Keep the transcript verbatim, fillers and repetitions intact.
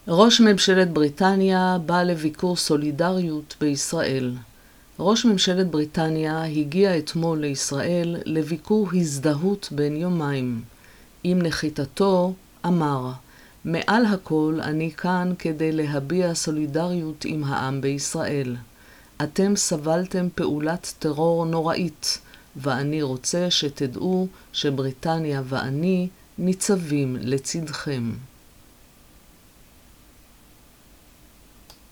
ראש ממשלת בריטניה בא לביקור סולידריות בישראל. ראש ממשלת בריטניה הגיע אתמול לישראל לביקור הזדהות בין יומיים. עם נחיתתו אמר, מעל הכל אני כאן כדי להביע סולידריות עם העם בישראל. אתם סבלתם פעולת טרור נוראית, ואני רוצה שתדעו שבריטניה ואני ניצבים לצדכם.